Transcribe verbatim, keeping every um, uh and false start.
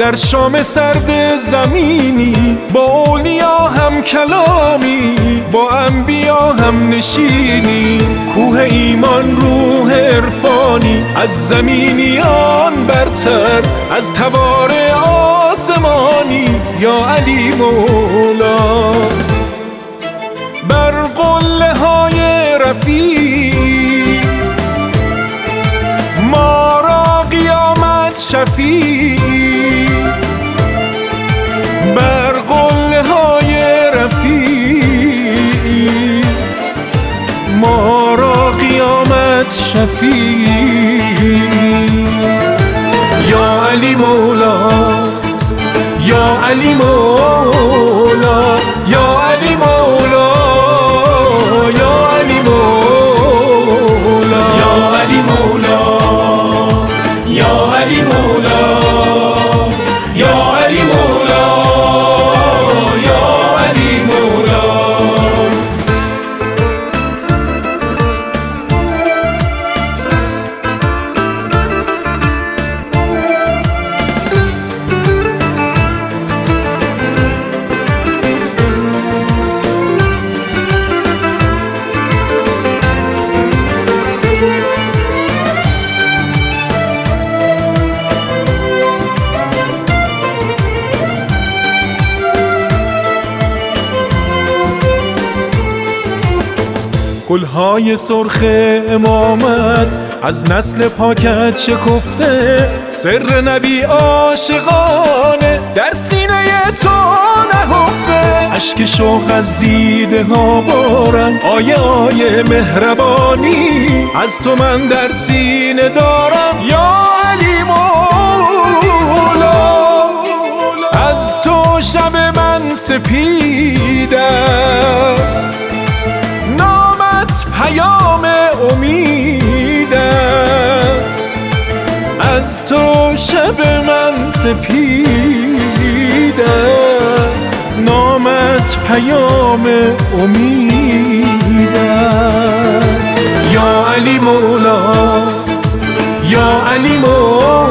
در شام سرد زمینی، با اولیا هم کلامی، با انبیا هم نشینی. کوه ایمان روح عرفانی، از زمینیان برتر، از تبار آسمانی. یا علی مولا بر قله های رفیع، ما را قیامت شفیع. بر قله های رفیع، ما را قیامت شفیع. یا علی مولا، یا علی مولا، یا علی مولا، یا علی مولا، یا علی مولا، یا علی مولا، یا علی مولا، یا علی مولا. گلهای سرخ امامت از نسل پاکت شکفته، سر نبی عاشقانه در سینه تو نهفته. اشک شوق از دیده ها بارم، آیه آیه مهربانی از تو من در سینه دارم. یا علی مولا از تو شب من سپید است، پیام امید است. از تو شب من سپید است، نامت پیام امید است. یا علی مولا، یا علی مولا،